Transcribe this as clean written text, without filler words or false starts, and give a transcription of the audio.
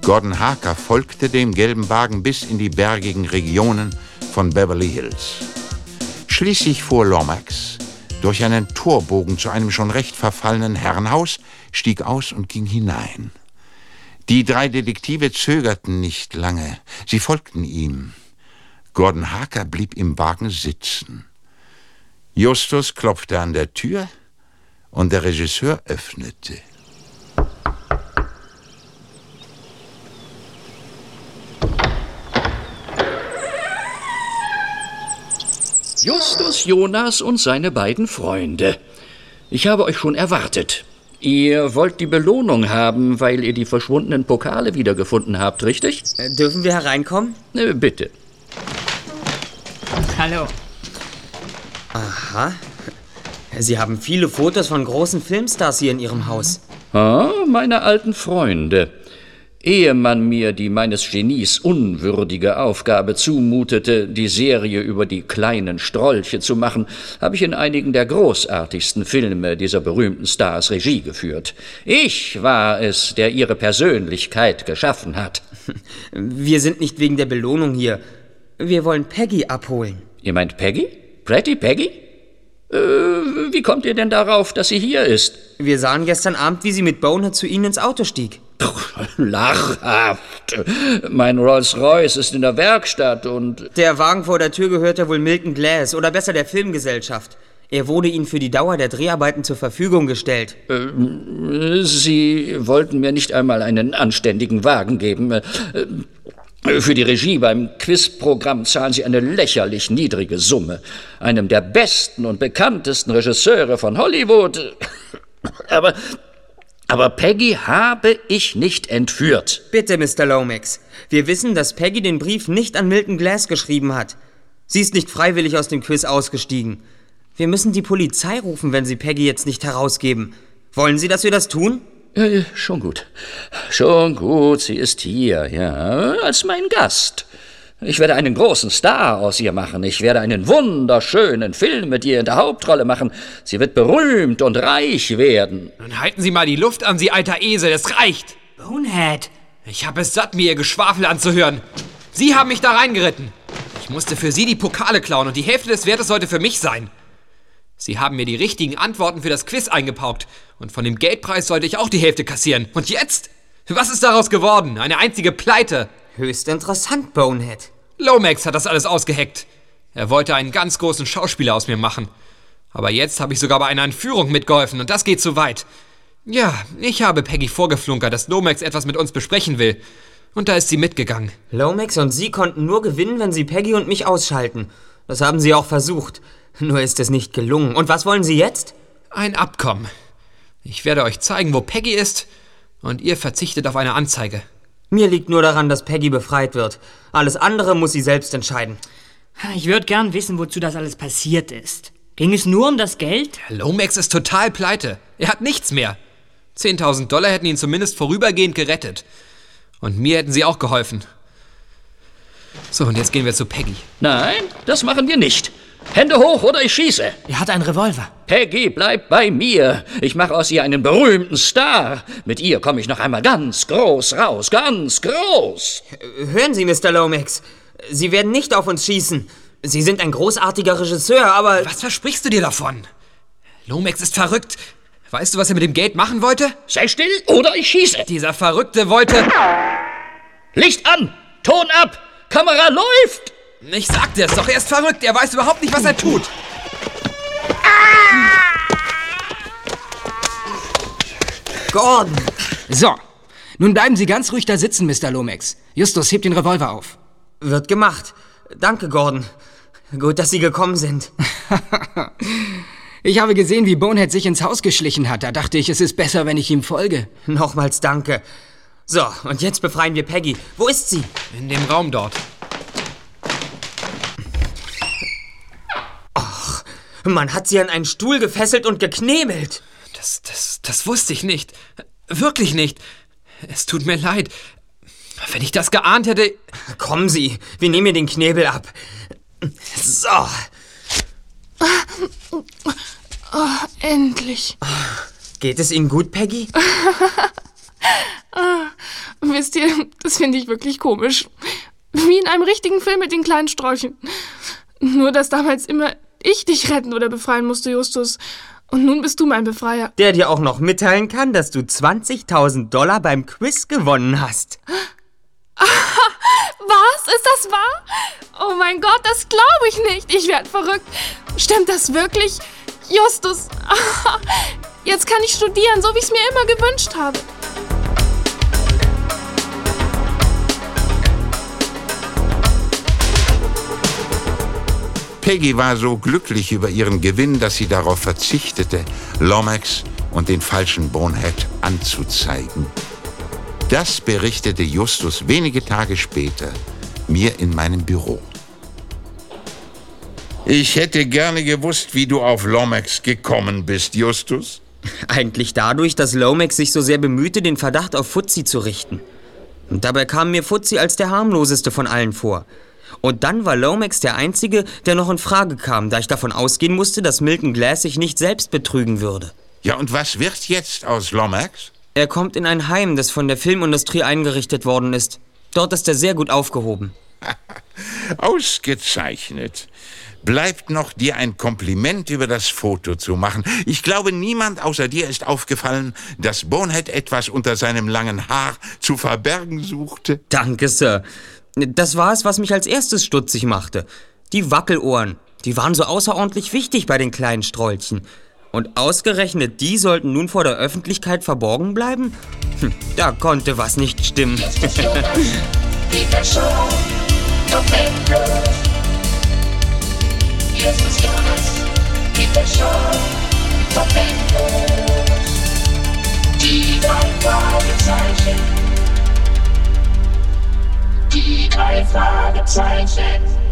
Gordon Harker folgte dem gelben Wagen bis in die bergigen Regionen von Beverly Hills. Schließlich fuhr Lomax durch einen Torbogen zu einem schon recht verfallenen Herrenhaus, stieg aus und ging hinein. Die 3 Detektive zögerten nicht lange. Sie folgten ihm. Gordon Harker blieb im Wagen sitzen. Justus klopfte an der Tür und der Regisseur öffnete. Justus Jonas und seine beiden Freunde. Ich habe euch schon erwartet. Ihr wollt die Belohnung haben, weil ihr die verschwundenen Pokale wiedergefunden habt, richtig? Dürfen wir hereinkommen? Bitte. Hallo. Aha. Sie haben viele Fotos von großen Filmstars hier in Ihrem Haus. Meine alten Freunde. Ehe man mir die meines Genies unwürdige Aufgabe zumutete, die Serie über die kleinen Strolche zu machen, habe ich in einigen der großartigsten Filme dieser berühmten Stars Regie geführt. Ich war es, der ihre Persönlichkeit geschaffen hat. Wir sind nicht wegen der Belohnung hier. Wir wollen Peggy abholen. Ihr meint Peggy? Pretty Peggy? Wie kommt ihr denn darauf, dass sie hier ist? Wir sahen gestern Abend, wie sie mit Bonehead zu Ihnen ins Auto stieg. Lachhaft. Mein Rolls-Royce ist in der Werkstatt und... Der Wagen vor der Tür gehörte wohl Milton Glass oder besser der Filmgesellschaft. Er wurde Ihnen für die Dauer der Dreharbeiten zur Verfügung gestellt. Sie wollten mir nicht einmal einen anständigen Wagen geben. Für die Regie beim Quizprogramm zahlen Sie eine lächerlich niedrige Summe. Einem der besten und bekanntesten Regisseure von Hollywood. Aber Peggy habe ich nicht entführt. Bitte, Mr. Lomax. Wir wissen, dass Peggy den Brief nicht an Milton Glass geschrieben hat. Sie ist nicht freiwillig aus dem Quiz ausgestiegen. Wir müssen die Polizei rufen, wenn Sie Peggy jetzt nicht herausgeben. Wollen Sie, dass wir das tun? Ja, schon gut. Schon gut, sie ist hier, ja, als mein Gast. Ich werde einen großen Star aus ihr machen. Ich werde einen wunderschönen Film mit ihr in der Hauptrolle machen. Sie wird berühmt und reich werden. Nun halten Sie mal die Luft an, Sie alter Esel, es reicht. Bonehead. Ich habe es satt, mir Ihr Geschwafel anzuhören. Sie haben mich da reingeritten. Ich musste für Sie die Pokale klauen und die Hälfte des Wertes sollte für mich sein. Sie haben mir die richtigen Antworten für das Quiz eingepaukt und von dem Geldpreis sollte ich auch die Hälfte kassieren. Und jetzt? Was ist daraus geworden? Eine einzige Pleite. Höchst interessant, Bonehead. Lomax hat das alles ausgeheckt. Er wollte einen ganz großen Schauspieler aus mir machen. Aber jetzt habe ich sogar bei einer Entführung mitgeholfen und das geht zu weit. Ja, ich habe Peggy vorgeflunkert, dass Lomax etwas mit uns besprechen will. Und da ist sie mitgegangen. Lomax und Sie konnten nur gewinnen, wenn Sie Peggy und mich ausschalten. Das haben Sie auch versucht. Nur ist es nicht gelungen. Und was wollen Sie jetzt? Ein Abkommen. Ich werde euch zeigen, wo Peggy ist und ihr verzichtet auf eine Anzeige. Mir liegt nur daran, dass Peggy befreit wird. Alles andere muss sie selbst entscheiden. Ich würde gern wissen, wozu das alles passiert ist. Ging es nur um das Geld? Lomax ist total pleite. Er hat nichts mehr. 10.000 $ hätten ihn zumindest vorübergehend gerettet. Und mir hätten sie auch geholfen. So, und jetzt gehen wir zu Peggy. Nein, das machen wir nicht. Hände hoch oder ich schieße. Er hat einen Revolver. Peggy bleibt bei mir. Ich mache aus ihr einen berühmten Star. Mit ihr komme ich noch einmal ganz groß raus. Ganz groß. Hören Sie, Mr. Lomax. Sie werden nicht auf uns schießen. Sie sind ein großartiger Regisseur, aber... Was versprichst du dir davon? Lomax ist verrückt. Weißt du, was er mit dem Geld machen wollte? Sei still oder ich schieße. Dieser Verrückte wollte... Licht an! Ton ab! Kamera läuft! Ich sagte es doch, er ist verrückt. Er weiß überhaupt nicht, was er tut. Gordon! So, nun bleiben Sie ganz ruhig da sitzen, Mr. Lomax. Justus, hebt den Revolver auf. Wird gemacht. Danke, Gordon. Gut, dass Sie gekommen sind. Ich habe gesehen, wie Bonehead sich ins Haus geschlichen hat. Da dachte ich, es ist besser, wenn ich ihm folge. Nochmals danke. So, und jetzt befreien wir Peggy. Wo ist sie? In dem Raum dort. Ach, man hat sie an einen Stuhl gefesselt und geknebelt. Das wusste ich nicht. Wirklich nicht. Es tut mir leid. Wenn ich das geahnt hätte... Kommen Sie, wir nehmen ihr den Knebel ab. So. Oh, endlich. Geht es Ihnen gut, Peggy? Wir wisst ihr, das finde ich wirklich komisch. Wie in einem richtigen Film mit den kleinen Strolchen. Nur, dass damals immer ich dich retten oder befreien musste, Justus. Und nun bist du mein Befreier. Der dir auch noch mitteilen kann, dass du $20.000 beim Quiz gewonnen hast. Was? Ist das wahr? Oh mein Gott, das glaube ich nicht. Ich werde verrückt. Stimmt das wirklich? Justus, jetzt kann ich studieren, so wie ich es mir immer gewünscht habe. Peggy war so glücklich über ihren Gewinn, dass sie darauf verzichtete, Lomax und den falschen Bonehead anzuzeigen. Das berichtete Justus wenige Tage später mir in meinem Büro. Ich hätte gerne gewusst, wie du auf Lomax gekommen bist, Justus. Eigentlich dadurch, dass Lomax sich so sehr bemühte, den Verdacht auf Fuzzy zu richten. Und dabei kam mir Fuzzy als der harmloseste von allen vor. Und dann war Lomax der Einzige, der noch in Frage kam, da ich davon ausgehen musste, dass Milton Glass sich nicht selbst betrügen würde. Ja, und was wird jetzt aus Lomax? Er kommt in ein Heim, das von der Filmindustrie eingerichtet worden ist. Dort ist er sehr gut aufgehoben. Ausgezeichnet. Bleibt noch, dir ein Kompliment über das Foto zu machen. Ich glaube, niemand außer dir ist aufgefallen, dass Bonehead etwas unter seinem langen Haar zu verbergen suchte. Danke, Sir. Das war es, was mich als erstes stutzig machte. Die Wackelohren. Die waren so außerordentlich wichtig bei den kleinen Strolchen. Und ausgerechnet die sollten nun vor der Öffentlichkeit verborgen bleiben? Da konnte was nicht stimmen. Die Person auf endlos. Jesus Jonas, die Person auf endlos. Die drei Fragezeichen. Die drei Fragezeichen.